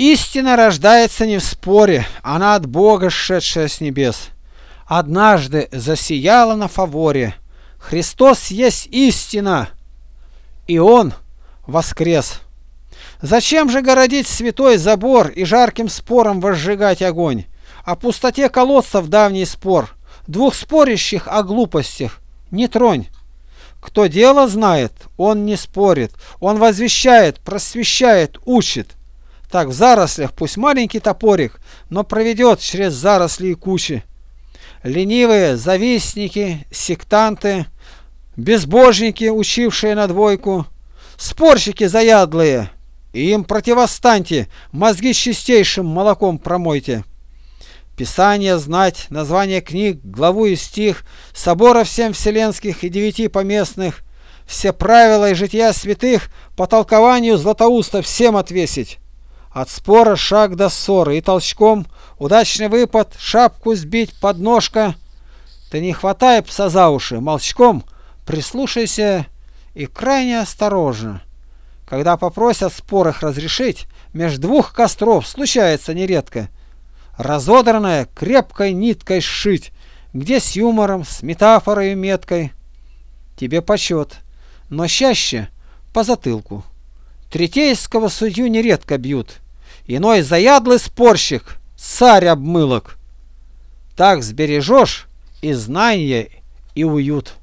Истина рождается не в споре, она от Бога, сшедшая с небес. Однажды засияла на фаворе. Христос есть истина, и Он воскрес. Зачем же городить святой забор и жарким спором возжигать огонь? О пустоте колодцев давний спор, двух спорящих о глупостях не тронь. Кто дело знает, он не спорит, он возвещает, просвещает, учит. Так в зарослях пусть маленький топорик, но проведет через заросли и кучи. Ленивые завистники, сектанты, безбожники, учившие на двойку, спорщики заядлые, и им противостаньте, мозги чистейшим молоком промойте. Писание знать, название книг, главу и стих, соборов 7 вселенских и 9 поместных, все правила и жития святых по толкованию Златоуста всем отвесить. От спора шаг до ссоры, и толчком удачный выпад, шапку сбить, подножка. Ты не хватай пса за уши, молчком прислушайся и крайне осторожно. Когда попросят спор их разрешить, меж двух костров случается нередко разодранная крепкой ниткой сшить, где с юмором, с метафорой и меткой. Тебе почет, но чаще по затылку. Третейского судью нередко бьют, иной заядлый спорщик, царь обмылок. Так сбережешь и знание, и уют.